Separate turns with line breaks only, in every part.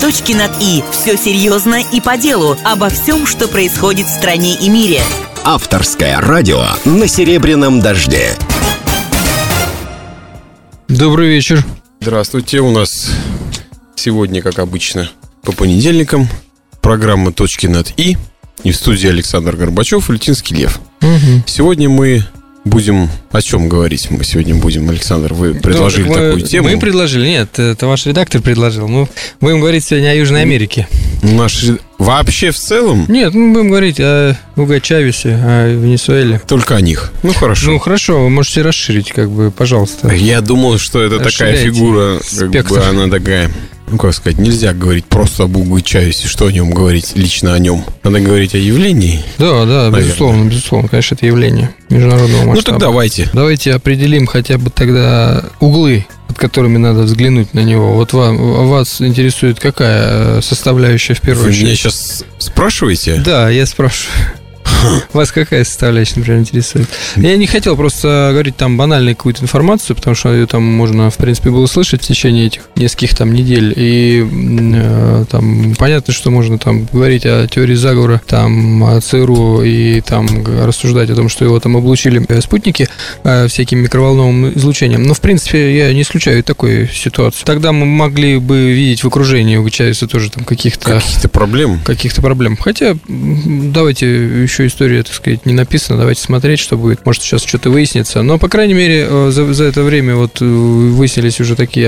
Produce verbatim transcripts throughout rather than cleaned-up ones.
Точки над «и». Все серьезно и по делу. Обо всем, что происходит в стране и мире.
Авторское радио на Серебряном дожде.
Добрый вечер.
Здравствуйте. У нас сегодня, как обычно, по понедельникам программа «Точки над «и». И в студии Александр Горбачев и Лютинский Лев.
Угу.
Сегодня мы будем... О чем говорить мы сегодня будем, Александр? Вы предложили
ну,
такую
мы,
тему.
Мы предложили. Нет, это ваш редактор предложил. Мы будем говорить сегодня о Южной Америке.
Наш... Вообще в целом?
Нет, мы будем говорить о Уго Чавесе, о Венесуэле.
Только о них. Ну, хорошо.
Ну, хорошо, вы можете расширить, как бы, пожалуйста.
Я думал, что это такая фигура, как бы она такая... Ну, как сказать, нельзя говорить просто об Уго Чавесе. Что о нем говорить, лично о нем? Надо говорить о явлении.
Да, да,
наверное. безусловно,
безусловно. Конечно, это явление международного масштаба.
Ну, так давайте.
Давайте определим хотя бы тогда углы, под которыми надо взглянуть на него. Вот вам, вас интересует какая составляющая в первую
Вы
очередь?
меня сейчас спрашиваете?
Да, я спрашиваю. Вас какая составляющая, например, интересует? Я не хотел просто говорить там банальную какую-то информацию, потому что ее там можно, в принципе, было слышать в течение этих нескольких там недель. И э, там понятно, что можно там говорить о теории заговора, там, о ЦРУ и там рассуждать о том, что его там облучили спутники э, всяким микроволновым излучением. Но, в принципе, я не исключаю такой ситуации. Тогда мы могли бы видеть в окружении у Чавеса тоже там каких-то...
Каких-то проблем?
Каких-то проблем. Хотя, давайте еще история, так сказать, не написана. Давайте смотреть, что будет. Может, сейчас что-то выяснится. Но, по крайней мере, за, за это время вот выяснились уже такие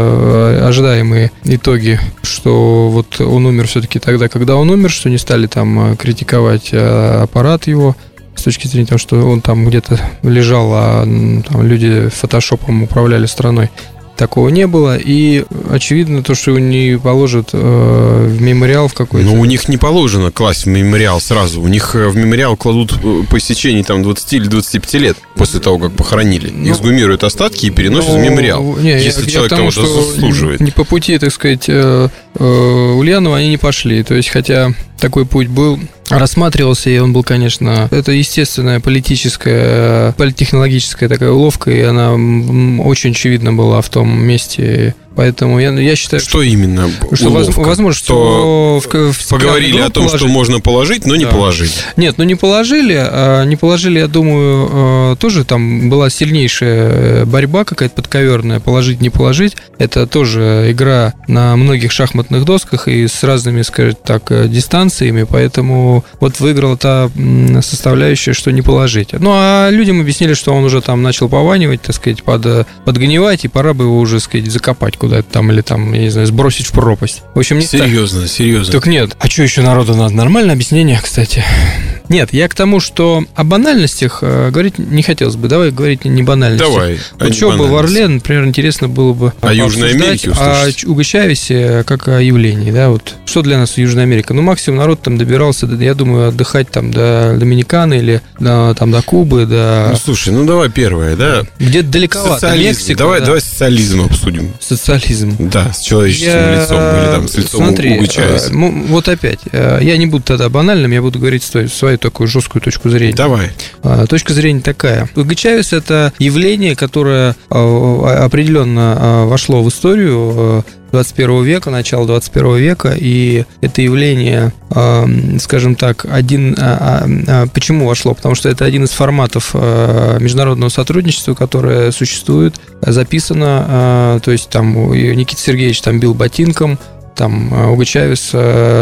ожидаемые итоги, что вот он умер все-таки тогда, когда он умер, что не стали там критиковать аппарат его с точки зрения того, что он там где-то лежал, а там люди фотошопом управляли страной. Такого не было, и очевидно то, что его не положат э, в мемориал в какой-то...
Ну, у них не положено класть в мемориал сразу. У них в мемориал кладут по истечении там двадцати или двадцати пяти лет после того, как похоронили. Ну, эксгумируют остатки и переносят ну, в мемориал, не, если я, человек того заслуживает.
Не по пути, так сказать, э, э, Ульянова они не пошли. То есть, хотя такой путь был... рассматривался, и он был, конечно, это естественная политическая, политтехнологическая такая уловка, и она очень очевидно была в том месте. Поэтому я, я считаю,
что, что именно
что уловка? Возможно, что, что в, в
поговорили о том, положить. Что можно положить, но да. не положили.
Нет, ну не положили, а не положили, я думаю, тоже там была сильнейшая борьба какая-то подковерная, положить, не положить. Это тоже игра на многих шахматных досках и с разными, скажем так, дистанциями, поэтому вот выиграла та составляющая, что не положить. Ну, а людям объяснили, что он уже там начал пованивать, так сказать, под, подгнивать, и пора бы его уже, так сказать, закопать куда-то там, или там, я не знаю, сбросить в пропасть. В общем, не
серьезно, так. серьезно.
Так нет. А что еще народу надо? Нормальное объяснение, кстати. Нет, я к тому, что о банальностях э, говорить не хотелось бы. Давай говорить не банальностях.
Давай.
Вот что бы в Орле, например, интересно было бы
о Южной Америке услышать.
О Уго Чавесе как о явлении, да, вот. Что для нас Южная Америка? Ну, максимум народ там добирался, я думаю, отдыхать там до Доминиканы или до, там, до Кубы, до...
Ну, слушай, ну давай первое, да?
Где-то далековато. Мексика,
давай,
да.
давай социализм обсудим.
Социализм.
Да, с человеческим
я...
лицом или там с лицом
Смотри,
Уго Чавеса.
Вот опять, я не буду тогда банальным, я буду говорить свою, свою такую жесткую точку зрения.
Давай.
Точка зрения такая. Уго Чавес – это явление, которое определенно вошло в историю двадцать первого века, начало двадцать первого века, и это явление, скажем так, один... Почему вошло? Потому что это один из форматов международного сотрудничества, которое существует, записано, то есть там Никита Сергеевич там бил ботинком, там Уго Чавес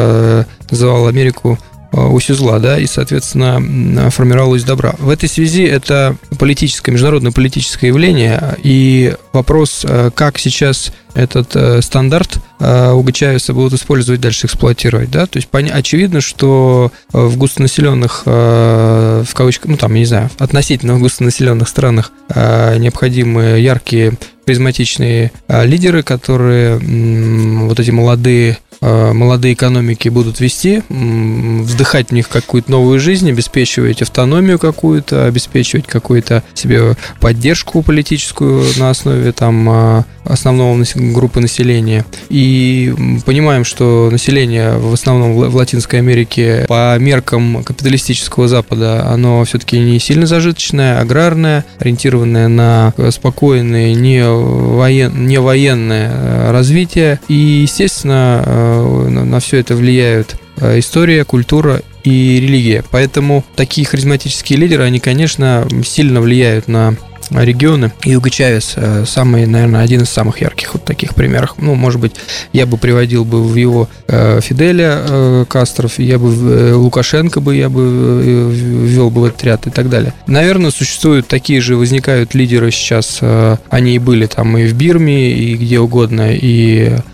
называл Америку ось узла, да, и, соответственно, формировалось добра. В этой связи это политическое, международное политическое явление, и вопрос, как сейчас этот стандарт Уго Чавеса будут использовать, дальше эксплуатировать, да, то есть очевидно, что в густонаселенных, в кавычках, ну, там, я не знаю, относительно густонаселенных странах необходимы яркие, харизматичные лидеры, которые вот эти молодые молодые экономики будут вести, вдыхать в них какую-то новую жизнь, обеспечивать автономию какую-то, обеспечивать какую-то себе поддержку политическую на основе там основного группы населения. И понимаем, что население в основном в Латинской Америке по меркам капиталистического Запада, оно все-таки не сильно зажиточное, аграрное, ориентированное на спокойное, не, воен, не военное развитие. И, естественно, на, на все это влияют история, культура и религия. Поэтому такие харизматические лидеры, они, конечно, сильно влияют на регионы. И Уго Чавес самый, наверное, один из самых ярких вот таких примеров. Ну, может быть, я бы приводил бы в его э, Фиделя э, Кастров, я бы э, Лукашенко бы я бы э, ввел бы в этот ряд и так далее. Наверное, существуют такие же, возникают лидеры сейчас, э, они и были там и в Бирме, и где угодно, и э,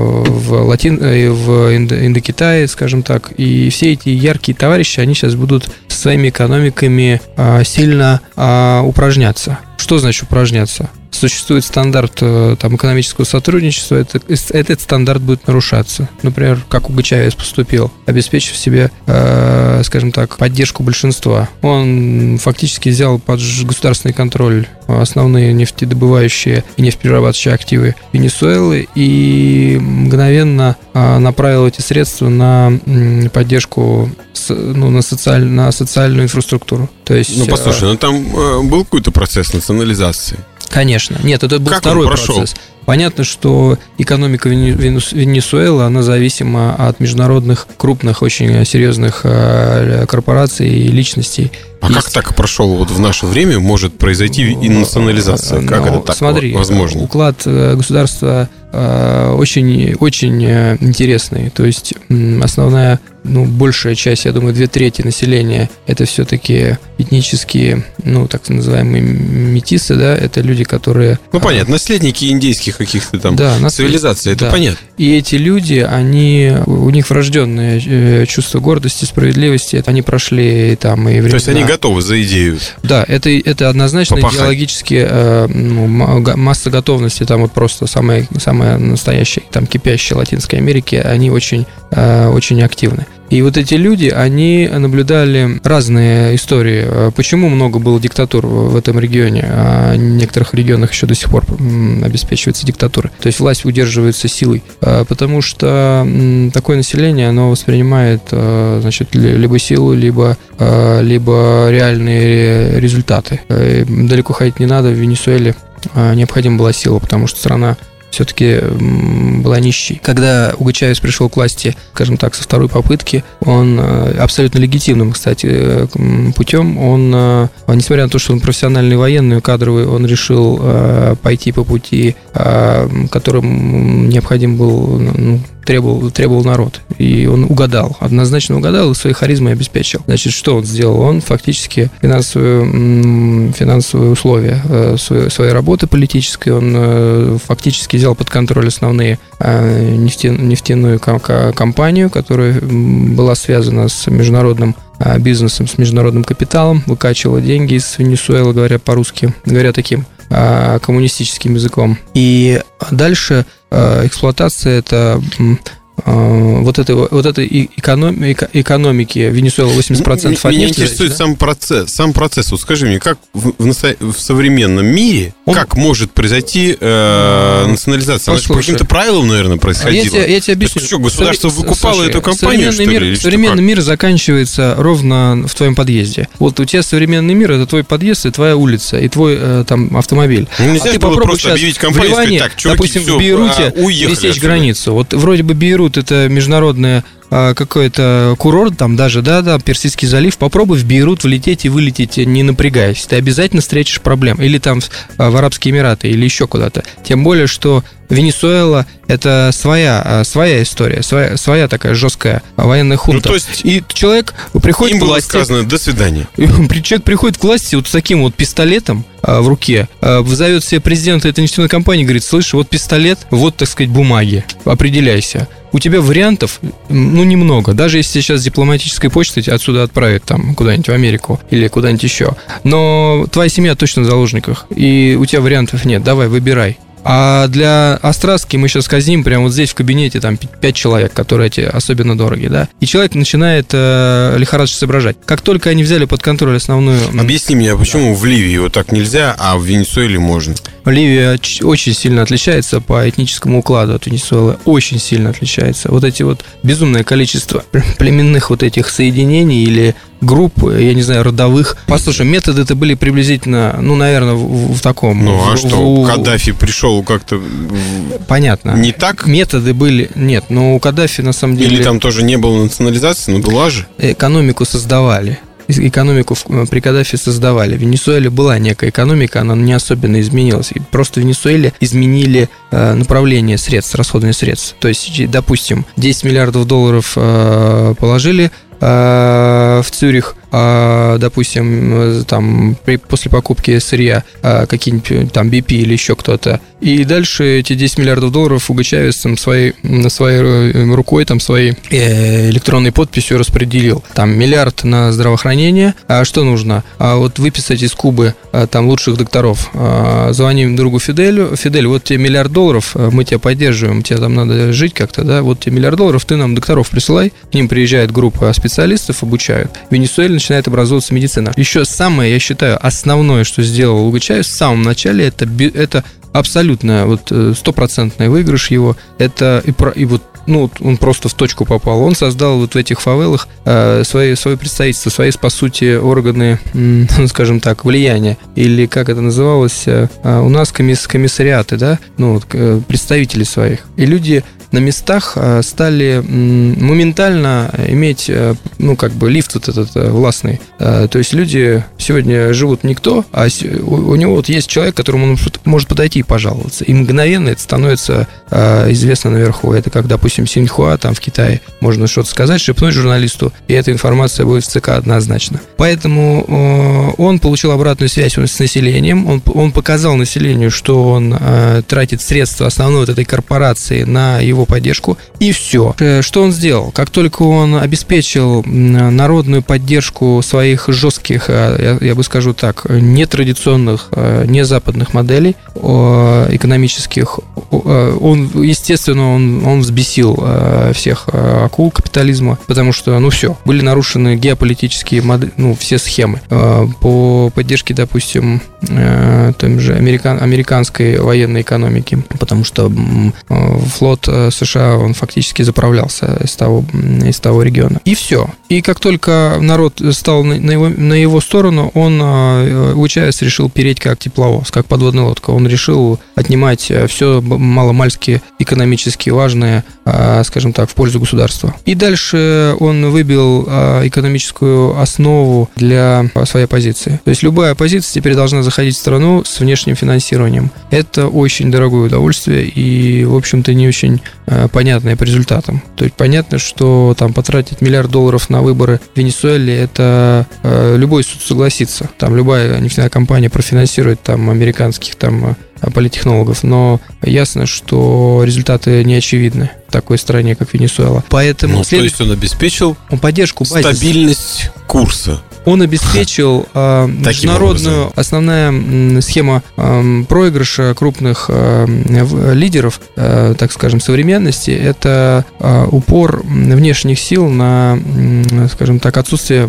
в Латин, и в Индокитае, скажем так. И все эти яркие товарищи, они сейчас будут своими экономиками э, сильно э, упражняться. Что значит упражняться? Существует стандарт там, экономического сотрудничества, это, этот стандарт будет нарушаться. Например, как Уго Чавес поступил, обеспечив себе, э, скажем так, поддержку большинства. Он фактически взял под государственный контроль основные нефтедобывающие и нефтеперерабатывающие активы Венесуэлы и мгновенно э, направил эти средства на поддержку, ну, на, социаль, на социальную инфраструктуру. То есть,
ну, послушай, э, ну там э, был какой-то процесс национализации.
Конечно. Нет, это был
как
второй процесс. Понятно, что экономика Венесуэлы, она зависима от международных крупных, очень серьезных корпораций и личностей.
А Есть... как так прошел вот в наше время может произойти и национализация? Как Но, это так
смотри,
возможно?
Уклад государства очень, очень интересный. То есть основная, ну, большая часть, я думаю, две трети населения это все-таки этнические, ну, так называемые метисы, да, это люди, которые...
Ну, понятно, наследники индейских каких-то там да, цивилизаций, это да. понятно.
И эти люди, они, у них врожденное чувство гордости, справедливости, они прошли там и времена...
То есть они готовы за идею.
Да, это, это однозначно попахать. Идеологически ну, масса готовности, там вот просто самая, самая настоящая, там кипящая Латинской Америки, они очень, очень активны. И вот эти люди, они наблюдали разные истории. Почему много было диктатур в этом регионе, а в некоторых регионах еще до сих пор обеспечивается диктатура. То есть власть удерживается силой. Потому что такое население, оно воспринимает, значит, либо силу, либо, либо реальные результаты. Далеко ходить не надо, в Венесуэле необходима была сила, потому что страна все-таки была нищей. Когда Уго Чавес пришел к власти, скажем так, со второй попытки, он абсолютно легитимным, кстати, путем, он, несмотря на то, что он профессиональный военный, кадровый, он решил пойти по пути, которым необходим был, ну, требовал, требовал народ. И он угадал, однозначно угадал и своей харизмой обеспечил. Значит, что он сделал? Он фактически финансовые, финансовые условия своей, своей работы политической, он фактически взял под контроль основные нефтяную компанию, которая была связана с международным бизнесом, с международным капиталом, выкачивала деньги из Венесуэлы, говоря по-русски, говоря таким коммунистическим языком. И дальше эксплуатация это вот этой, вот этой экономики, экономики Венесуэлы восемьдесят процентов от
нефти. Меня интересует да? сам процесс. Сам процесс. Вот скажи мне, как в, в, в современном мире, Он... как может произойти э, национализация? Она же по каким-то правилам, наверное, происходила. Я тебе,
я тебе объясню.
Есть, что, государство Совре... выкупало Слушай, эту компанию, что
мир,
ли? Или
современный
что,
мир заканчивается ровно в твоем подъезде. Вот у тебя современный мир, это твой подъезд и твоя улица, и твой э, там автомобиль.
Ну, нельзя
а ты
было просто объявить компанию и сказать, так, чуваки,
допустим,
все,
в Бейруте пересечь границу. Вот вроде бы Бейрут это международная какой-то курорт, там даже, да, да, Персидский залив, попробуй в Бейрут влететь и вылететь, не напрягаясь. Ты обязательно встретишь проблем. Или там в, в Арабские Эмираты, или еще куда-то. Тем более, что Венесуэла – это своя, своя история, своя, своя такая жесткая военная хунта.
Ну, то есть
и человек приходит
им
к власти…
было сказано «до свидания».
Человек приходит к власти вот с таким вот пистолетом в руке, вызовет себе президента этой нефтяной компании, говорит: слышь, вот пистолет, вот, так сказать, бумаги, определяйся. У тебя вариантов, ну, немного. Даже если сейчас дипломатической почтой тебя отсюда отправят там куда-нибудь в Америку или куда-нибудь еще. Но твоя семья точно в заложниках, и у тебя вариантов нет. Давай, выбирай. А для Остраски мы сейчас казним прямо вот здесь в кабинете там пять человек, которые эти особенно дорогие, да. И человек начинает э, лихорадочно соображать. Как только они взяли под контроль основную...
Объясни мне, почему в Ливии вот так нельзя, а в Венесуэле можно?
Ливия очень сильно отличается по этническому укладу от Венесуэлы. Очень сильно отличается. Вот эти вот безумное количество племенных вот этих соединений или групп, я не знаю, родовых. Послушай, методы-то были приблизительно, ну, наверное, в, в таком...
Ну, а
в,
что,
в...
Каддафи пришел как-то...
Понятно.
Не так?
Методы были... Нет, но у Каддафи, на самом деле...
Или там тоже не было национализации, но была же?
Экономику создавали. Экономику при Каддафи создавали. В Венесуэле была некая экономика, она не особенно изменилась. Просто в Венесуэле изменили направление средств, расходование средств. То есть, допустим, десять миллиардов долларов положили в Цюрих, допустим, там, при, после покупки сырья какие-нибудь там би пи или еще кто-то. И дальше эти десять миллиардов долларов Уго Чавес там, своей, своей рукой, там, своей электронной подписью распределил. Там миллиард на здравоохранение. А что нужно? А вот выписать из Кубы там лучших докторов. Звоним другу Фиделю. Фидель, вот тебе миллиард долларов, мы тебя поддерживаем, тебе там надо жить как-то, да? Вот тебе миллиард долларов, ты нам докторов присылай. К ним приезжает группа специалистов, обучают. В Венесуэле начинает образовываться медицина. Еще самое, я считаю, основное, что сделал Уго Чавес в самом начале, это, это абсолютно вот стопроцентный выигрыш его. Это и, про, и вот ну, он просто в точку попал. Он создал вот в этих фавелах э, свои, свое представительство, свои, по сути, органы, м, скажем так, влияния. Или, как это называлось, э, у нас комисс, комиссариаты, да, ну, вот, э, представители своих. И люди на местах э, стали м, моментально иметь, э, ну, как бы, лифт вот этот э, властный. Э, то есть люди сегодня живут никто, а с, у, у него вот есть человек, которому он может подойти и пожаловаться. И мгновенно это становится э, известно наверху. Это как, допустим, Синьхуа, там в Китае, можно что-то сказать, шепнуть журналисту, и эта информация будет в ЦК однозначно. Поэтому э, он получил обратную связь с населением, он, он показал населению, что он э, тратит средства основной вот этой корпорации на его поддержку, и все. Что он сделал? Как только он обеспечил народную поддержку своих жестких, я, я бы скажу так, нетрадиционных, не западных моделей э, экономических, э, он, естественно, он, он взбесил всех акул капитализма, потому что, ну, все, были нарушены геополитические модели, ну, все схемы по поддержке, допустим, той же американ, американской военной экономики, потому что флот США, он фактически заправлялся из того, из того региона. И все. И как только народ стал на его, на его сторону, он, Уго Чавес, решил переть как тепловоз, как подводная лодка. Он решил отнимать все маломальски экономически важное, скажем так, в пользу государства. И дальше он выбил экономическую основу для своей оппозиции. То есть любая оппозиция теперь должна заходить в страну с внешним финансированием. Это очень дорогое удовольствие и, в общем-то, не очень понятное по результатам. То есть понятно, что там потратить миллиард долларов на выборы в Венесуэле, это любой суд согласится. Там любая нефтяная компания профинансирует там американских там политтехнологов, но ясно, что результаты не очевидны в такой стране, как Венесуэла. Поэтому
ну, след... То есть он обеспечил
он поддержку базис.
Стабильность курса.
Он обеспечил э, международную, основная схема э, проигрыша крупных э, лидеров, э, так скажем, современности, это э, упор внешних сил на, э, скажем так, отсутствие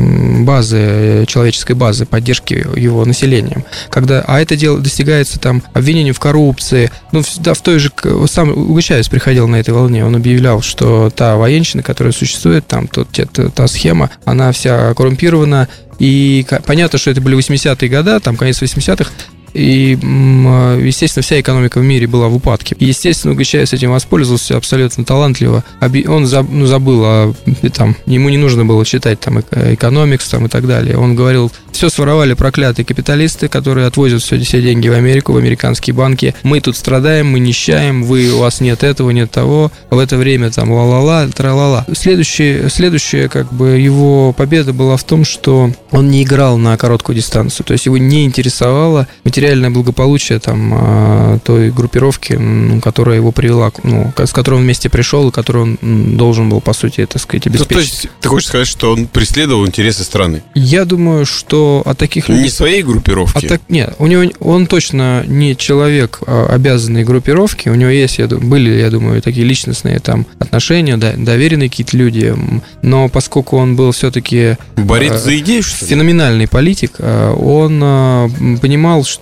базы, человеческой базы, поддержки его населением. Когда, а это дело достигается там обвинением в коррупции. Ну, да, в той же, сам Уго Чавес приходил на этой волне, он объявлял, что та военщина, которая существует, там, тот, та, та схема, она вся коррумпирована. И понятно, что это были восьмидесятые годы, там конец восьмидесятых, и, естественно, вся экономика в мире была в упадке. И, естественно, Уго Чавес этим воспользовался абсолютно талантливо. Он ну, забыл, а, там, ему не нужно было читать там, экономикс там, и так далее. Он говорил, все своровали проклятые капиталисты, которые отвозят все, все деньги в Америку, в американские банки. Мы тут страдаем, мы нищаем, вы, у вас нет этого, нет того. В это время там ла-ла-ла, тра-ла-ла. Следующая, следующая как бы, его победа была в том, что он не играл на короткую дистанцию. То есть его не интересовало материальное благополучие там, той группировки, которая его привела, ну, с которой он вместе пришел, и которую он должен был, по сути, так сказать, обеспечить. Ну, то есть
ты хочешь сказать, что он преследовал интересы страны?
Я думаю, что от таких людей...
Не своей группировки?
Так... Нет, у него он точно не человек обязанной группировки. У него есть, я думаю, были, я думаю, такие личностные там отношения, да, доверенные какие-то люди. Но поскольку он был все-таки...
Борец за идею, что ли?
Феноменальный политик, он понимал, что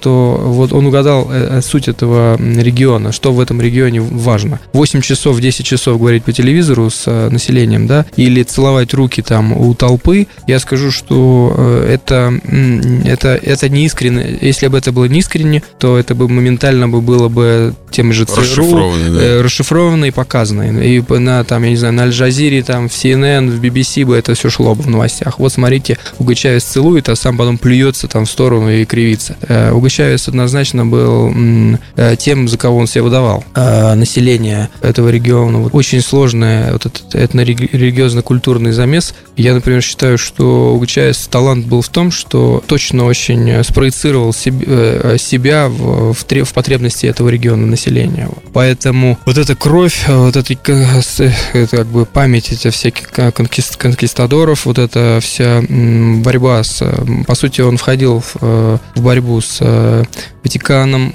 что вот он угадал суть этого региона, что в этом регионе важно. восемь часов, десять часов говорить по телевизору с населением, да, или целовать руки там у толпы, я скажу, что это, это, это не искренне. Если бы это было не искренне, то это бы моментально бы было бы тем же ЦРУ да. расшифровано и показано. И на, там, я не знаю, на Аль-Джазире, там, в Си Эн Эн, в Би Би Си бы это все шло бы в новостях. Вот смотрите, Уго Чавес целует, а сам потом плюется там в сторону и кривится. Уго Чавес однозначно был тем, за кого он себя выдавал. Население этого региона вот, очень сложное, вот этот этно-религиозно-культурный замес. Я, например, считаю, что Уго Чавес талант был в том, что точно очень спроецировал себе, себя в, в, в потребности этого региона населения. Поэтому вот эта кровь, вот эта как бы память этих всяких конкистадоров, вот эта вся борьба с... По сути, он входил в, в борьбу с Ватиканом.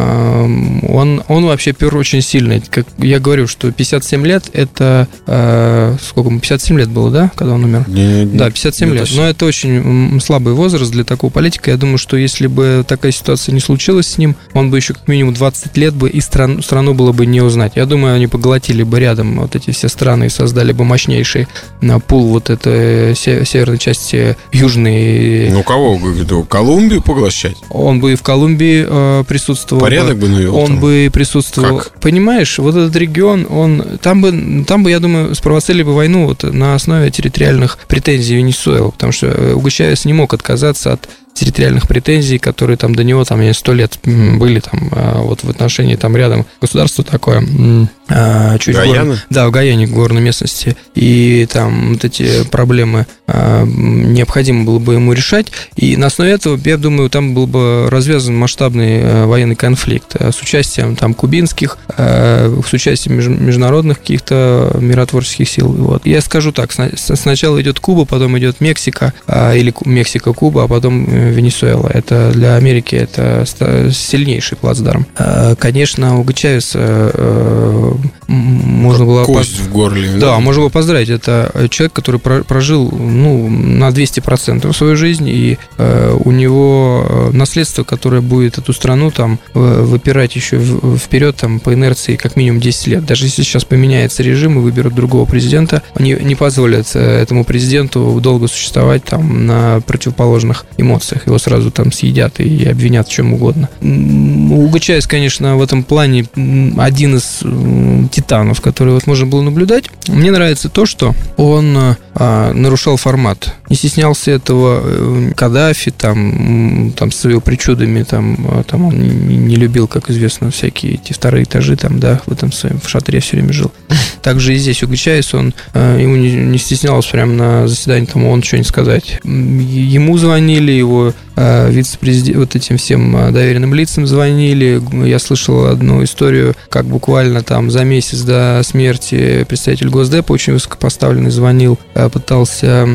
Он, он вообще пер очень сильный. Как я говорю, что пятьдесят семь лет это... Сколько ему? пятьдесят семь лет было, да, когда он умер?
Не, не,
да, пятьдесят семь не лет. Но это очень слабый возраст для такого политика. Я думаю, что если бы такая ситуация не случилась с ним, он бы еще как минимум двадцать лет бы и стран, страну было бы не узнать. Я думаю, они поглотили бы рядом вот эти все страны и создали бы мощнейший пул вот этой северной части южной.
Ну, кого? Колумбию поглощать?
Он бы и в Колумбии э, присутствовал.
Порядок бы навел.
Он
там.
бы присутствовал.
Как?
Понимаешь, вот этот регион, он там бы, там бы, я думаю, спровоцировали бы войну вот на основе территориальных претензий Венесуэлы, потому что Уго Чавес не мог отказаться от территориальных претензий, которые там до него там сто лет были там вот в отношении там рядом государства такое чуть
Гаяна?
В, да, в Гаяне, в горной местности, и там вот эти проблемы необходимо было бы ему решать, и на основе этого, я думаю, там был бы развязан масштабный военный конфликт с участием там кубинских, с участием международных каких-то миротворческих сил. Вот. Я скажу так, сначала идет Куба, потом идет Мексика, или Мексика-Куба, а потом Венесуэла. Это для Америки это сильнейший плацдарм. Конечно, Уго Чавеса можно было...
Кость в горле.
Да, да, можно было поздравить. Это человек, который прожил ну, на двести процентов свою жизнь, и у него наследство, которое будет эту страну там выпирать еще вперед там, по инерции как минимум десять лет. Даже если сейчас поменяется режим и выберут другого президента, они не позволят этому президенту долго существовать там на противоположных эмоциях. Его сразу там съедят и обвинят в чем угодно. Уго Чавес, конечно, в этом плане один из титанов, который вот можно было наблюдать. Мне нравится то, что он а, нарушал формат. Не стеснялся этого. Каддафи там, там с его причудами, там, там он не любил, как известно, всякие эти вторые этажи, там, да, в этом своем в шатре все время жил. Также и здесь Уго Чавес, он ему не, не стеснялся прямо на заседании, там, он что-нибудь сказать. Ему звонили, его вице-президент, вот этим всем доверенным лицам звонили. Я слышал одну историю, как буквально там за месяц до смерти представитель Госдепа, очень высокопоставленный, звонил, пытался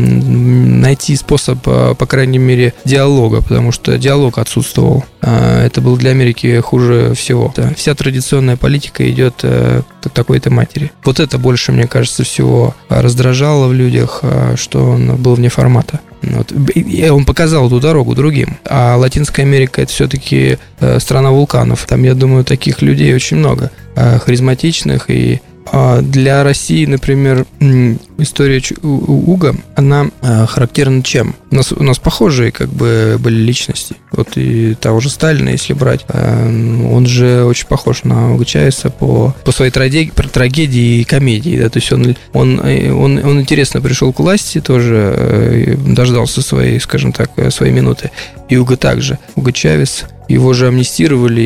найти способ, по крайней мере, диалога, потому что диалог отсутствовал. Это было для Америки хуже всего. Вся традиционная политика идет к такой-то матери. Вот это больше, мне кажется, всего раздражало в людях, что он был вне формата. Вот. И он показал эту дорогу другим. А Латинская Америка – это все-таки страна вулканов. Там, я думаю, таких людей очень много, харизматичных. И для России, например, история Уго, она характерна чем? У нас, у нас похожие как бы были личности. Вот и того же Сталина, если брать, он же очень похож на Уго Чавеса по, по своей трагедии, трагедии и комедии. Да? То есть он, он, он, он интересно пришел к власти, тоже дождался своей, скажем так, своей минуты. И Уго также. Уго Чавес, его же амнистировали,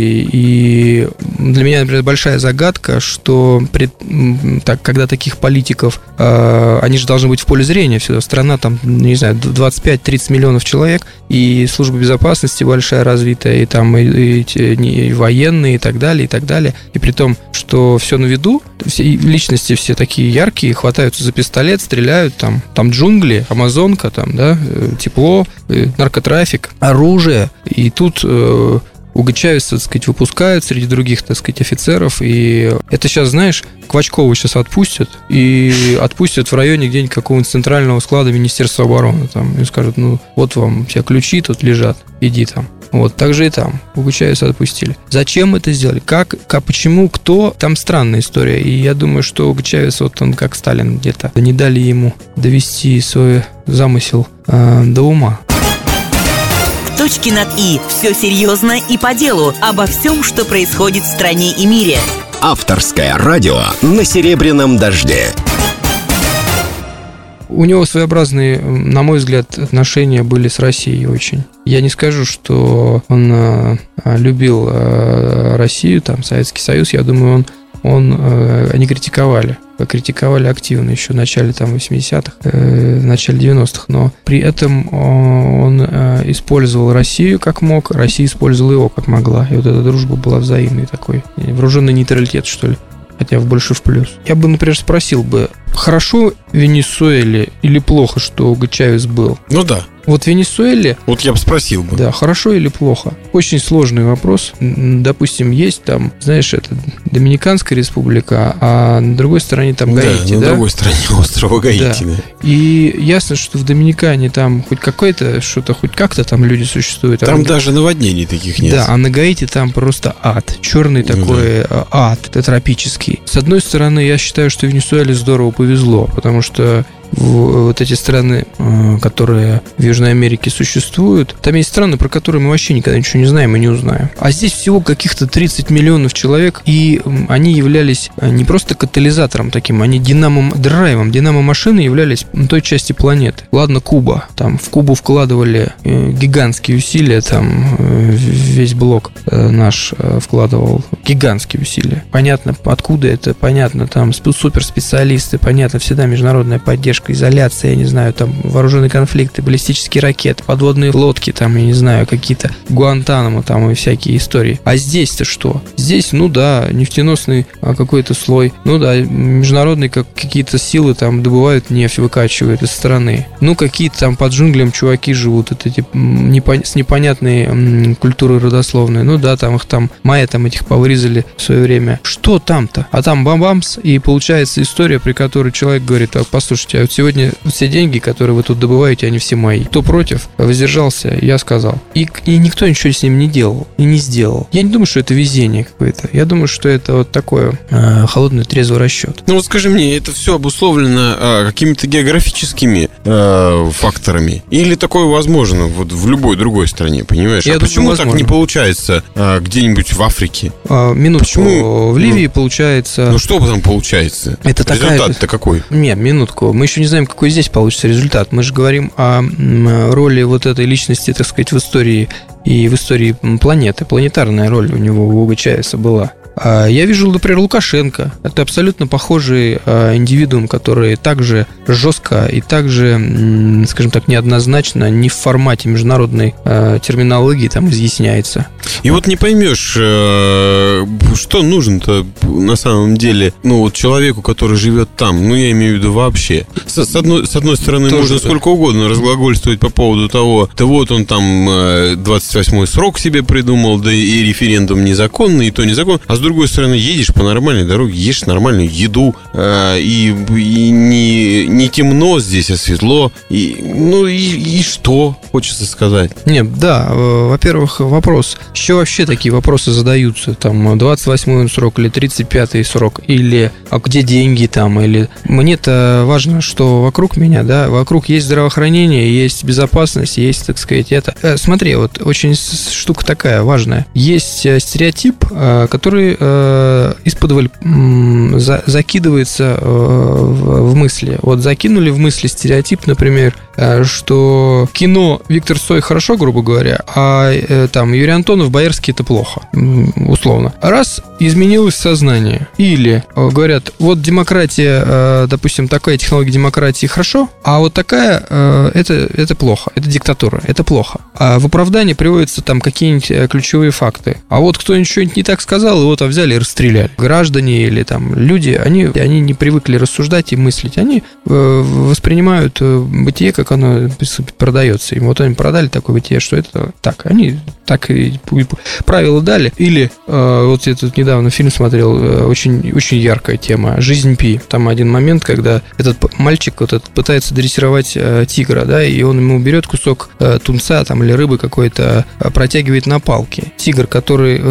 и для меня, например, большая загадка, что при, так, когда таких политиков, э, они же должны быть в поле зрения всегда. Страна там, не знаю, двадцать пять тридцать миллионов человек, и служба безопасности большая развитая, и там и, и, и, и военные, и так далее, и так далее. И при том, что все на виду, все личности все такие яркие, хватаются за пистолет, стреляют, там, там джунгли, Амазонка, там, да, тепло, наркотрафик, оружие, и тут э, Уго Чавеса, так сказать, выпускают среди других, так сказать, офицеров, и это сейчас, знаешь, Квачкова сейчас отпустят, и отпустят в районе где-нибудь какого-нибудь центрального склада Министерства обороны, там, и скажут, ну, вот вам все ключи тут лежат, иди там. Вот, так же и там. Угучаевса отпустили. Зачем это сделали? Как, как, почему, кто? Там странная история. И я думаю, что Угучаевец, вот он как Сталин где-то, не дали ему довести свой замысел э, до ума.
Точки над «и». Все серьезно и по делу. Обо всем, что происходит в стране и мире.
Авторское радио на Серебряном дожде.
У него своеобразные, на мой взгляд, отношения были с Россией очень. Я не скажу, что он э, любил э, Россию, там, Советский Союз. Я думаю, он, он, э, они критиковали. Критиковали активно еще в начале там, восьмидесятых, э, в начале девяностых. Но при этом он э, использовал Россию как мог, Россия использовала его как могла. И вот эта дружба была взаимной такой. Вооруженный нейтралитет, что ли. Хотя в больше в плюс. Я бы, например, спросил бы, хорошо в Венесуэле или плохо, что Угучаевец был?
Ну да.
Вот в Венесуэле...
Вот я бы спросил бы.
Да, хорошо или плохо? Очень сложный вопрос. Допустим, есть там, знаешь, это Доминиканская республика, а на другой стороне там Гаити, да?
на да? другой стороне острова Гаити, да.
да. И ясно, что в Доминикане там хоть какое-то, что-то, хоть как-то там люди существуют.
Там
а
даже наводнений таких нет.
Да, а на Гаити там просто ад. Черный ну, такой да. ад, тропический. С одной стороны, я считаю, что Венесуэле здорово повезло, потому что вот эти страны, которые в Южной Америке существуют, там есть страны, про которые мы вообще никогда ничего не знаем и не узнаем. А здесь всего каких-то тридцать миллионов человек, и они являлись не просто катализатором таким, они динамо-драйвом, динамо-машины являлись той части планеты. Ладно, Куба. Там в Кубу вкладывали гигантские усилия, там весь блок наш вкладывал гигантские усилия. Понятно, откуда это, понятно, там суперспециалисты, понятно, всегда международная поддержка, изоляция, я не знаю, там вооруженные конфликты, баллистические ракеты, подводные лодки, там, я не знаю, какие-то Гуантанамо там и всякие истории. А здесь-то что? Здесь, ну да, нефтеносный какой-то слой, ну да, международные как, какие-то силы там добывают нефть, выкачивают из страны. Ну, какие-то там под джунглям чуваки живут, это эти непон... с непонятной культурой родословной. Ну да, там их там, майя там этих повырезали в свое время. Что там-то? А там бам-бамс, и получается история, при которой человек говорит, а, послушайте, а вот сегодня все деньги, которые вы тут добываете, они все мои. Кто против? Воздержался, я сказал. И, и никто ничего с ним не делал и не сделал. Я не думаю, что это везение какое-то. Я думаю, что это вот такое э, холодный трезвый расчет.
Ну вот скажи мне, это все обусловлено э, какими-то географическими э, факторами? Или такое возможно вот в любой другой стране, понимаешь? Я а думаю, почему возможно. Так не получается э, где-нибудь в Африке?
А, минутку. Почему? В Ливии ну, получается...
Ну что там получается?
Это
результат-то
такая...
какой?
Нет, минутку. Мы еще не знаем, какой здесь получится результат. Мы же говорим о роли вот этой личности, так сказать, в истории и в истории планеты. Планетарная роль у него, у Угучаевца была. Я вижу, например, Лукашенко. Это абсолютно похожий индивидуум, который также жестко и также, скажем так, неоднозначно, не в формате международной терминологии там изъясняется.
И вот не поймешь, что нужно-то на самом деле, ну, вот человеку, который живет там, ну, я имею в виду вообще. С, с, одной, с одной стороны, тоже можно это. Сколько угодно разглагольствовать по поводу того, да вот он там двадцать восьмой срок себе придумал, да и референдум незаконный, и то незаконный. А с другой стороны, едешь по нормальной дороге, ешь нормальную еду, э, и, и не, не темно здесь, а светло. И, ну и, и что, хочется сказать?
Нет, да, во-первых, вопрос, с чего вообще такие вопросы задаются? Там двадцать восьмой срок или тридцать пятый срок, или а где деньги там, или... Мне-то важно, что вокруг меня, да, вокруг есть здравоохранение, есть безопасность, есть, так сказать, это... Э, смотри, вот очень штука такая важная. Есть стереотип, который исподволь за, закидывается в, в мысли. Вот закинули в мысли стереотип, например, что кино Виктор Цой хорошо, грубо говоря, а там Юрий Антонов, Боярский — это плохо, условно. Раз изменилось сознание, или говорят, вот демократия, допустим, такая технология демократии хорошо, а вот такая это, это плохо, это диктатура, это плохо. А в оправдании приводятся там какие-нибудь ключевые факты. А вот кто ничего не так сказал, и вот там взяли и расстреляли. Граждане или там люди, они, они не привыкли рассуждать и мыслить. Они воспринимают бытие, как оно продается им. Вот они продали такое бытие, что это так. Они так и правила дали. Или вот я тут недавно фильм смотрел, очень, очень яркая тема «Жизнь Пи». Там один момент, когда этот мальчик вот этот пытается дрессировать тигра, да, и он ему берет кусок тунца там, или рыбы какой-то, протягивает на палке. Тигр, который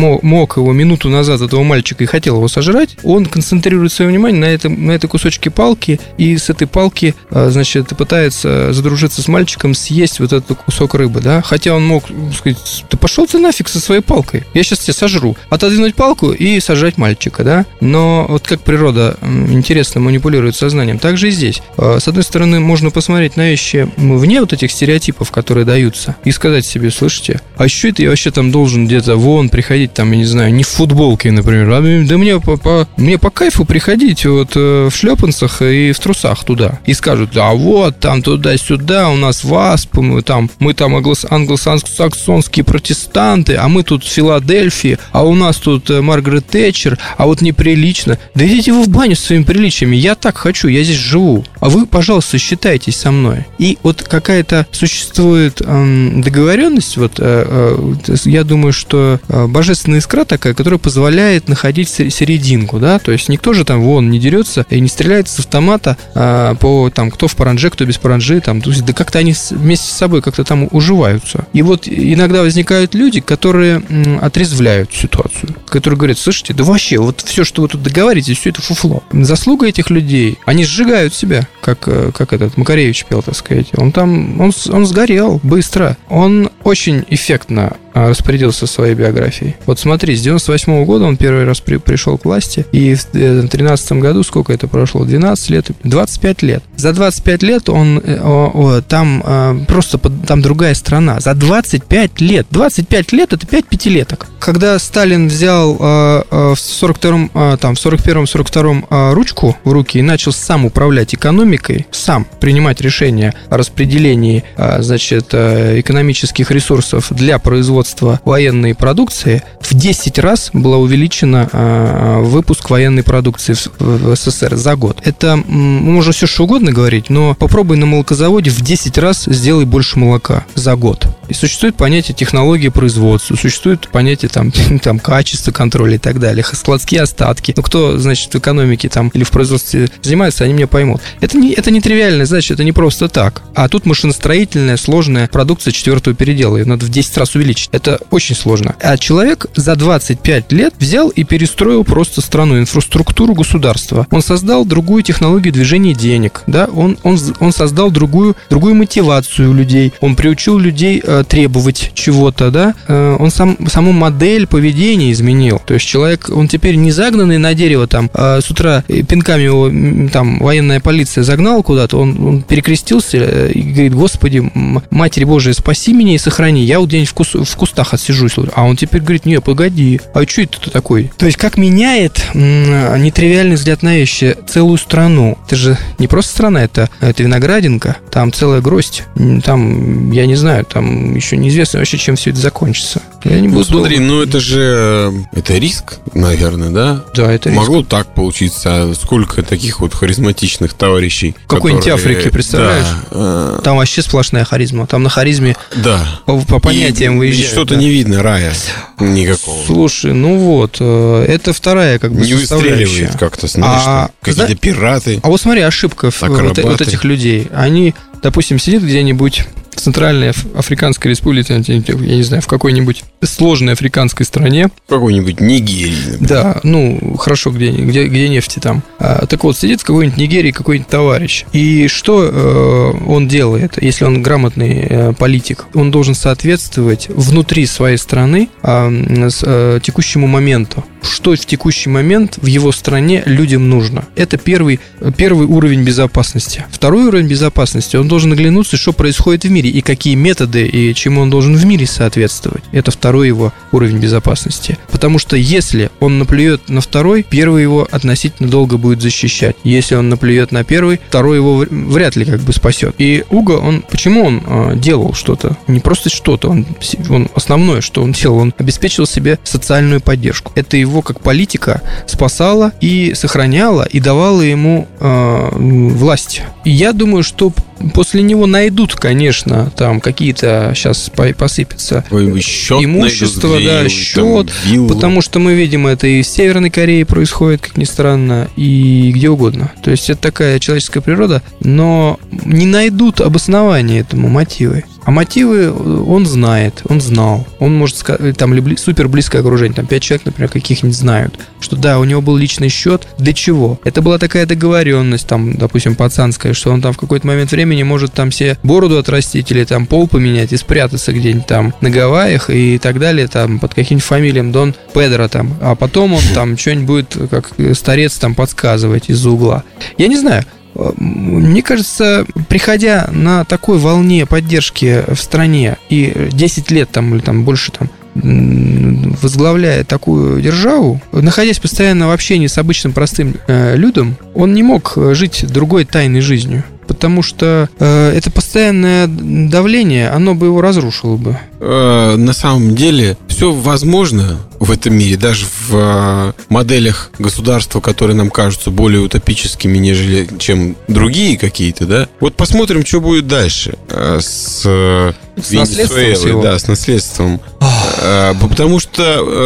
мог его минуту назад, этого мальчика, и хотел его сожрать, он концентрирует свое внимание на этом, на этой кусочке палки, и с этой палки, значит, пытается задружиться с мальчиком, съесть вот этот кусок рыбы, да, хотя он мог сказать: да пошел ты нафиг со своей палкой, я сейчас тебя сожру. Отодвинуть палку и сожрать мальчика, да. Но вот как природа интересно манипулирует сознанием, так же и здесь. С одной стороны, можно посмотреть на вещи вне вот этих стереотипов, которые даются, и сказать себе: слышите, а что это я вообще там должен где-то вон приходить, там, я не знаю, не в футболке, например, а да мне по, по, мне по кайфу приходить вот в шлепанцах и в трусах туда. И скажут: а вот там туда-сюда у нас ВАСП, мы там, мы там англосаксонские протестанты, а мы тут в Филадельфии, а у нас тут Маргарет Тэтчер, а вот неприлично. Да идите вы в баню с своими приличиями, я так хочу, я здесь живу. А вы, пожалуйста, считайтесь со мной. И вот какая-то существует эм, договоренность, вот э, э, я думаю, что э, божественная искра такая, которая позволяет находить серединку, да, то есть никто же там вон не дерется и не стреляет с автомата э, по там кто в паранже, кто без паранжи, там, то есть, да как-то они вместе с собой как-то там уживаются. И вот иногда возникают люди, которые м, отрезвляют ситуацию, которые говорят: слушайте, да вообще, вот все, что вы тут договариваетесь, все это фуфло. Заслуга этих людей, они сжигают себя, как, как этот Макаревич пел, так сказать. Он там, он, он сгорел быстро. Он очень эффектно распорядился своей биографией. Вот смотри, с девяносто восьмого года он первый раз при, пришел к власти, и в тринадцатом году, сколько это прошло? двенадцать лет, двадцать пять лет. За двадцать пять лет он, о, о, там о, просто там другая страна. За двадцать пять лет. двадцать пять лет – это пять пятилеток. Когда Сталин взял о, о, в сорок втором, о, там, в сорок первом сорок втором о, ручку в руки и начал сам управлять экономикой, сам принимать решения о распределении, о, значит, экономических ресурсов для производства военной продукции, в десять раз была увеличена э, выпуск военной продукции в, в СССР за год. Это, можно все что угодно говорить, но попробуй на молокозаводе в десять раз сделай больше молока за год. И существует понятие технологии производства, существует понятие там, там качества контроля и так далее, складские остатки. Ну, кто, значит, в экономике там или в производстве занимается, они меня поймут. Это не, это не тривиальная задача, это не просто так. А тут машиностроительная, сложная продукция четвертого передела, ее надо в десять раз увеличить. Это очень сложно. А человек за двадцать пять лет взял и перестроил просто страну, инфраструктуру государства. Он создал другую технологию движения денег, да? он, он, он создал другую, другую мотивацию людей, он приучил людей э, требовать чего-то, да? э, он сам, саму модель поведения изменил. То есть человек, он теперь не загнанный на дерево, там, э, с утра пинками его там военная полиция загнала куда-то, он, он перекрестился и говорит: Господи, Матери Божия, спаси меня и сохрани, я вот где-нибудь в, кус, в кустах отсижусь. А он теперь говорит: не, погоди, а что это ты такой? То есть как меняет м- нетривиальный взгляд на вещи целую страну. Это же не просто страна, это, это виноградинка, там целая гроздь, там, я не знаю, там еще неизвестно вообще, чем все это закончится. Я не буду...
Ну смотри, ну это же, это риск, наверное, да?
Да, это риск.
Могло так получиться. Сколько таких вот харизматичных товарищей,
в какой-нибудь которые... Африке, представляешь? Да. Там вообще сплошная харизма. Там на харизме
да.
по, по понятиям
и,
выезжают.
И что-то да. не видно рая никакого.
Слушай, ну вот, это вторая как бы
не выстреливает как-то, знаешь, а, какие-то да, пираты.
А вот смотри, ошибка вот, вот этих людей. Они, допустим, сидят где-нибудь в Центральной Африканской Республике, я не знаю, в какой-нибудь сложной африканской стране.
В какой-нибудь Нигерии. Например. Да,
ну, хорошо, где, где, где нефти там. А, так вот, сидит в какой-нибудь Нигерии какой-нибудь товарищ. И что э, он делает, если он грамотный э, политик? Он должен соответствовать внутри своей страны э, с, э, текущему моменту. Что в текущий момент в его стране людям нужно. Это первый, первый уровень безопасности. Второй уровень безопасности, он должен оглянуться, что происходит в мире, и какие методы, и чему он должен в мире соответствовать. Это второй второй его уровень безопасности. Потому что если он наплюет на второй, первый его относительно долго будет защищать. Если он наплюет на первый, второй его вряд ли как бы спасет. И Уго, он, почему он э, делал что-то? Не просто что-то, он, он основное, что он делал, он обеспечил себе социальную поддержку. Это его как политика спасала и сохраняла, и давала ему э, власть. И я думаю, что после него найдут, конечно, там какие-то сейчас посыпятся
счет
имущество,
найдут,
да, счет, потому что мы видим, это и в Северной Корее происходит, как ни странно, и где угодно. То есть это такая человеческая природа, но не найдут обоснования этому, мотивы. А мотивы он знает, он знал. Он может сказать, там супер близкое окружение, там пять человек, например, каких-нибудь знают, что да, у него был личный счет. Для чего? Это была такая договоренность, там, допустим, пацанская, что он там в какой-то момент времени может там себе бороду отрастить или там пол поменять и спрятаться где-нибудь там на Гавайях и так далее, там, под каким-нибудь фамилием Дон Педро там. А потом он там что-нибудь будет, как старец, там, подсказывать из-за угла. Я не знаю. Мне кажется, приходя на такой волне поддержки в стране и десять лет там, или там больше там, возглавляя такую державу, находясь постоянно в общении с обычным простым э, людом, он не мог жить другой тайной жизнью. Потому что э, это постоянное давление, оно бы его разрушило бы.
Э, на самом деле, все возможно в этом мире, даже в э, моделях государства, которые нам кажутся более утопическими, нежели чем другие какие-то, да. Вот посмотрим, что будет дальше э, с, э,
с Венесуэлой,
да, с наследством. Э, потому что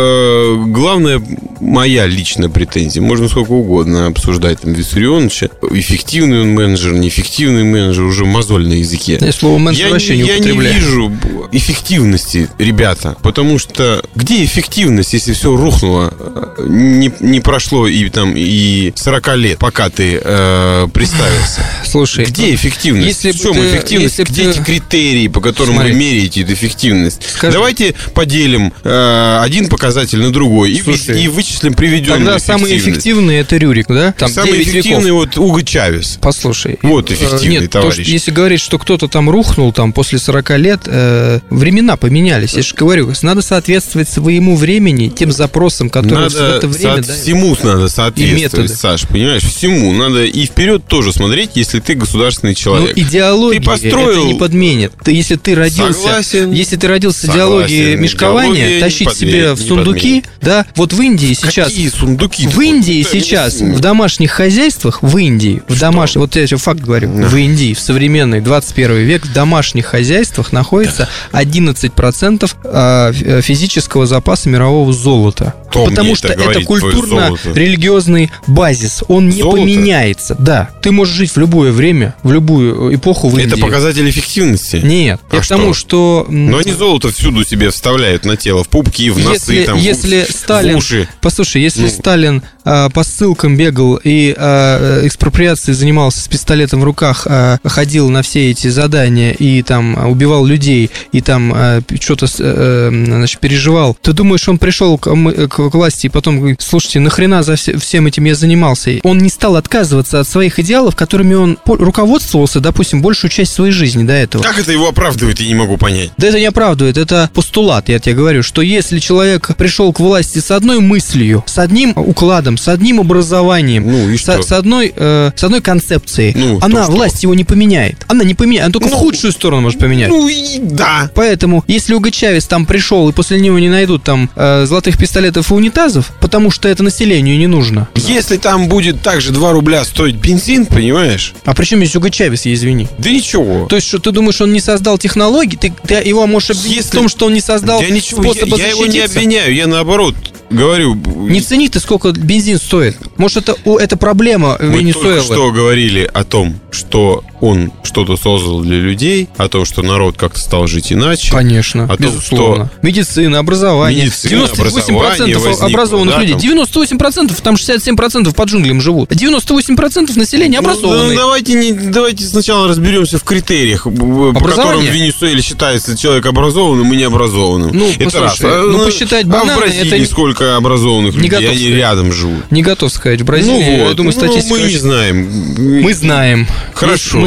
э, главная моя личная претензия, можно сколько угодно обсуждать там Виссарионовича, эффективный он менеджер, неэффективный менеджер, уже мозоль на языке.
Я слово менеджер
я
вообще не,
не
употребляю.
Я не вижу эффективности, ребята, потому что где эффективность, если все рухнуло, не, не прошло и там и сорок лет, пока ты э, представился.
Слушай,
где эффективность?
Если
в чем
ты,
эффективность? Где
ты...
эти критерии, по которым Смотри. вы меряете эту эффективность?
Скажи.
Давайте поделим э, один показатель на другой и, и вычислим приведенную
Тогда
эффективность.
самый эффективный это Рюрик, да?
Там самый эффективный вот Уго Чавес.
Послушай.
Вот эффективный
Нет,
товарищ.
То, что, если говорить, что кто-то там рухнул там после сорока лет, э, времена поменялись. Я же говорю, надо соответствовать своему времени, тем запросам, которые
надо
в это время...
Со- всему надо соответствовать, Саш, понимаешь? Всему. Надо и вперед тоже смотреть, если ты государственный человек.
Ну, идеология
ты построил...
это не подменит. Ты, если ты родился...
Согласен.
Если ты родился
Согласен.
идеологией мешкования,
Идеология
тащить
подменит,
себе в сундуки, да, вот в Индии сейчас...
Какие сундуки?
В Индии сейчас, в домашних хозяйствах, в Индии, в домашних... Вот я тебе факт говорю. Да. В Индии, в современный двадцать первый век, в домашних хозяйствах находится одиннадцать процентов физического запаса мирового золота.
Кто
Потому что это, это культурно-религиозный базис. Он не золото? поменяется. Да. Ты можешь жить в любое время, в любую эпоху в Индии.
Это показатель эффективности?
Нет.
А
я к тому, что...
Но они золото всюду себе вставляют на тело, в пупки, в носы,
если,
там,
если
в,
Сталин,
в уши.
Послушай, если
ну.
Сталин а, по ссылкам бегал и а, экспроприацией занимался с пистолетом в руках, а, ходил на все эти задания и там убивал людей, и там а, что-то а, значит, переживал, ты думаешь, он пришел к, к, к власти и потом говорит: слушайте, нахрена за все, всем этим я занимался? Он не стал отказываться от своих идеалов, которыми он руководствовался, допустим, большую часть своей жизни до этого.
Как это его оправдывает, я не могу понять.
Да это не оправдывает, это постулат, я тебе говорю, что если человек пришел к власти с одной мыслью, с одним укладом, с одним образованием,
ну, и
с, с, одной, э, с одной концепцией,
ну,
она,
то,
власть его не поменяет. Она не поменяет, она только ну, в худшую сторону может поменять.
Ну и да.
Поэтому, если Уго Чавес там пришел, и после него не найдут там э, золотых пистолетов и унитазов, потому что это населению не нужно.
Если там будет также два рубля стоить бензин, понимаешь?
А при чем здесь Уго Чавес, я извини?
Да ничего.
То есть, что ты думаешь, он не создал технологии? Ты, ты его можешь обвинить Если... в том, что он не создал
я ничего,
способа
я, я
защититься?
Я его не обвиняю, я наоборот говорю...
Не цени ты, сколько бензин стоит. Может, это, это проблема
Мы
Венесуэлы.
Мы только что говорили о том, что он что-то создал для людей, о том, что народ как-то стал жить иначе.
Конечно,
о том,
безусловно.
Что
медицина, образование.
Медицина,
девяносто восемь процентов
возникло,
образованных
да,
людей.
там...
девяносто восемь процентов, там шестьдесят семь процентов под джунглям живут. девяносто восемь процентов населения образованные.
Ну, ну, давайте, не, давайте сначала разберемся в критериях, по которым в Венесуэле считается человек образованным и необразованным.
Ну,
это
послушай,
раз.
ну, посчитать бананы,
а в Бразилии
это...
сколько образованных
не
людей, они рядом живут.
Не готов сказать. В Бразилии,
ну, вот,
я думаю, статистика...
Ну, мы не знаем.
Мы знаем.
Хорошо.
Мы,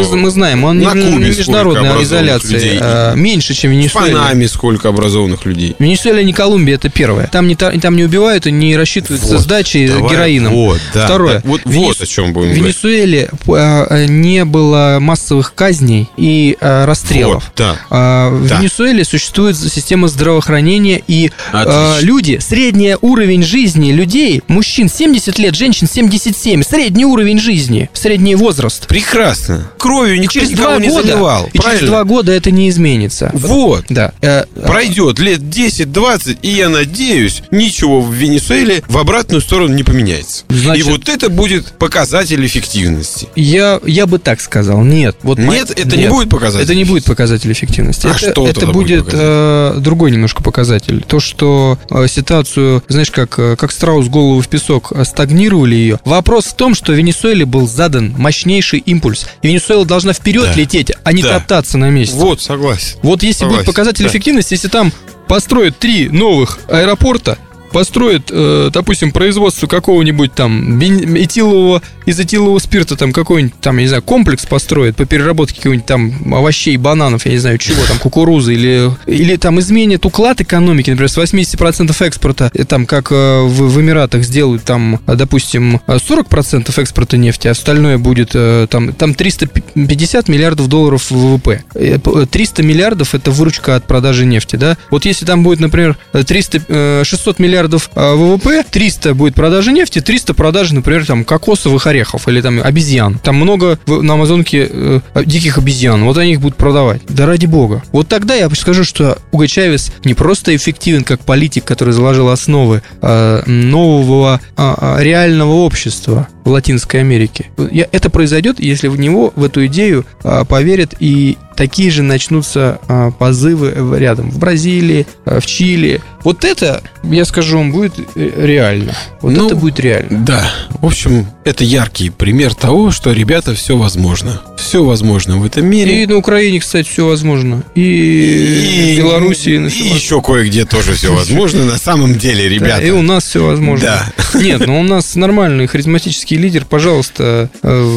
мы, мы знаем, он
на
не,
Кубе
не международная изоляция. А, меньше, чем в Венесуэле.
В Панаме сколько образованных людей.
Венесуэла не Колумбия, это первое. Там не, там не убивают и не рассчитываются вот, сдачей давай, героином.
Вот, да,
Второе.
Да, вот,
Венес...
вот о чем будем
говорить. В Венесуэле говорить. Не было массовых казней и а, расстрелов.
Вот, да,
а, в
да.
Венесуэле существует система здравоохранения, и а, люди, средний уровень жизни людей, мужчин семьдесят лет, женщин семьдесят семь, средний уровень жизни, средний возраст.
Прекрасно. Кровью никто
через
никого не
года,
заливал.
И через два года это не изменится.
Вот.
Да.
Пройдет лет десять-двадцать, и я надеюсь, ничего в Венесуэле в обратную сторону не поменяется.
Значит,
и вот это будет показатель эффективности.
Я, я бы так сказал. Нет. Вот
нет, мы... это
нет,
не будет показатель.
Это не будет показатель эффективности.
А
это,
что
это будет э, другой немножко показатель. То, что э, ситуацию, знаешь, как, как страус голову в песок, стагнировали ее. Вопрос в том, что в Венесуэле был задан мощнейший импульс. И Венесуэла должна вперед да. лететь, а не да. топтаться на месте.
Вот, согласен.
Вот если
согласен.
будет показатель
да.
эффективности, если там построят три новых аэропорта, построят, э, допустим, производство какого-нибудь там этилового, изотилового спирта, там какой-нибудь, там, я не знаю, комплекс построят по переработке каких-нибудь там овощей, бананов, я не знаю, чего там, кукурузы, или, или там изменят уклад экономики, например, с восемьдесят процентов экспорта, там, как э, в, в Эмиратах сделают, там, допустим, сорок процентов экспорта нефти, а остальное будет, э, там, там триста пятьдесят миллиардов долларов ВВП. триста миллиардов – это выручка от продажи нефти, да? Вот если там будет, например, триста, шестьсот миллиардов ВВП, триста будет продажи нефти, триста продажи, например, там, кокосовых орехов или там обезьян. Там много на Амазонке э, диких обезьян. Вот они их будут продавать. Да ради бога. Вот тогда я скажу, что Уго Чавес не просто эффективен как политик, который заложил основы э, нового э, реального общества в Латинской Америке. Это произойдет, если в него, в эту идею э, поверят и такие же начнутся а, позывы рядом. В Бразилии, а, в Чили. Вот это, я скажу вам, будет реально. Вот ну, это будет реально.
Да. В общем, это яркий пример того, что, ребята, все возможно. Все возможно в этом мире.
И на Украине, кстати, все возможно. И, и в Белоруссии.
И, и еще кое-где тоже все возможно. На самом деле, ребята.
Да, и у нас все возможно.
Да.
Нет, но у нас нормальный харизматический лидер. Пожалуйста,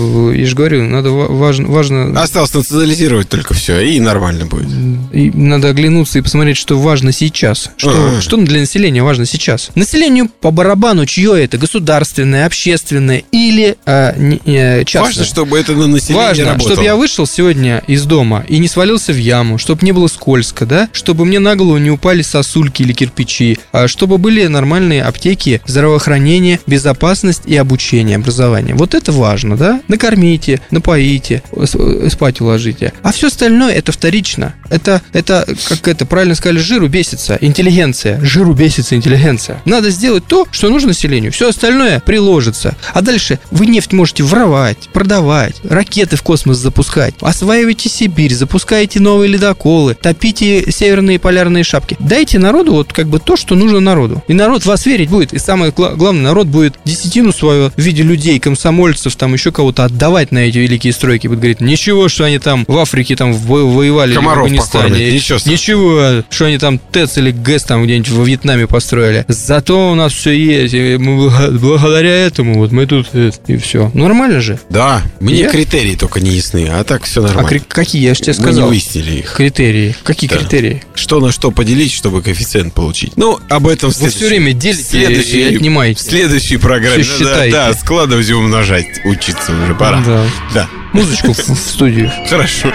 я же говорю, надо важно... важно...
Осталось национализировать только все, и нормально будет.
И надо оглянуться и посмотреть, что важно сейчас. Что, что для населения важно сейчас. Населению по барабану, чье это? Государственное, общественное или а, не, не, частное?
Важно, чтобы это на население
важно,
работало.
Чтобы я вышел сегодня из дома и не свалился в яму, чтобы не было скользко, да? Чтобы мне на голову не упали сосульки или кирпичи, а чтобы были нормальные аптеки, здравоохранение, безопасность и обучение, образование. Вот это важно, да? Накормите, напоите, спать уложите. А все остальное это вторично. Это, это, как это правильно сказали, жиру бесится интеллигенция. Жиру бесится интеллигенция. Надо сделать то, что нужно населению. Все остальное приложится. А дальше вы нефть можете воровать, продавать, ракеты в космос запускать, осваивайте Сибирь, запускайте новые ледоколы, топите северные полярные шапки. Дайте народу вот как бы то, что нужно народу. И народ в вас верить будет. И самое главное, народ будет десятину свою в виде людей, комсомольцев, там еще кого-то отдавать на эти великие стройки. Будет говорить, ничего, что они там в Африке там воевали,
Комаров
в Афганистане.
Ничего,
ничего, что они там ТЭЦ или ГЭС там где-нибудь во Вьетнаме построили. Зато у нас все есть. И мы благодаря этому вот мы тут и все. Нормально же?
Да. Мне Я? критерии только не ясны, а так все нормально.
А кри- какие? Я же тебе сказал.
Мы не выяснили их.
Критерии. Какие да. критерии?
Что на что поделить, чтобы коэффициент получить? Ну, об этом в следующей...
Вы все время делите и отнимаете.
В следующей программе.
Все считаете.
Да, да, складывать и умножать. Учиться уже пора.
Да.
да.
Музычку в студию.
Хорошо.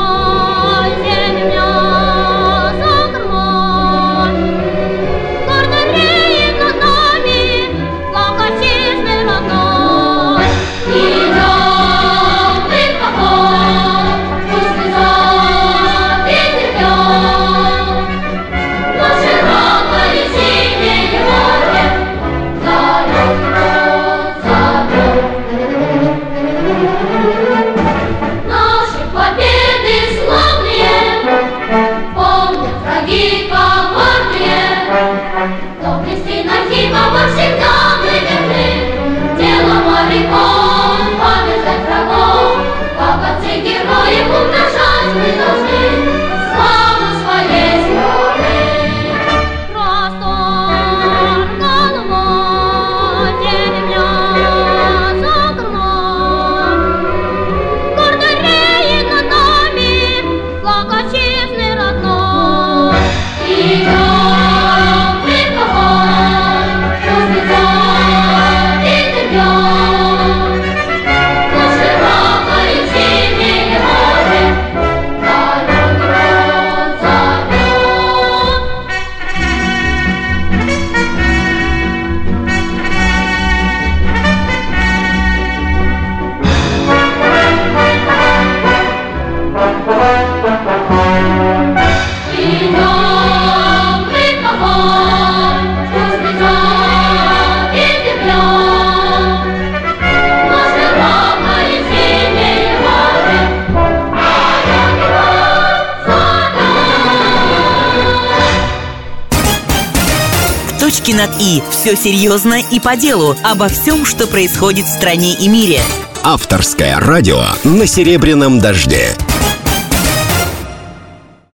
Гордо
Точки над «и». Все серьезно и по делу. Обо всем, что происходит в стране и мире.
Авторское радио на Серебряном дожде.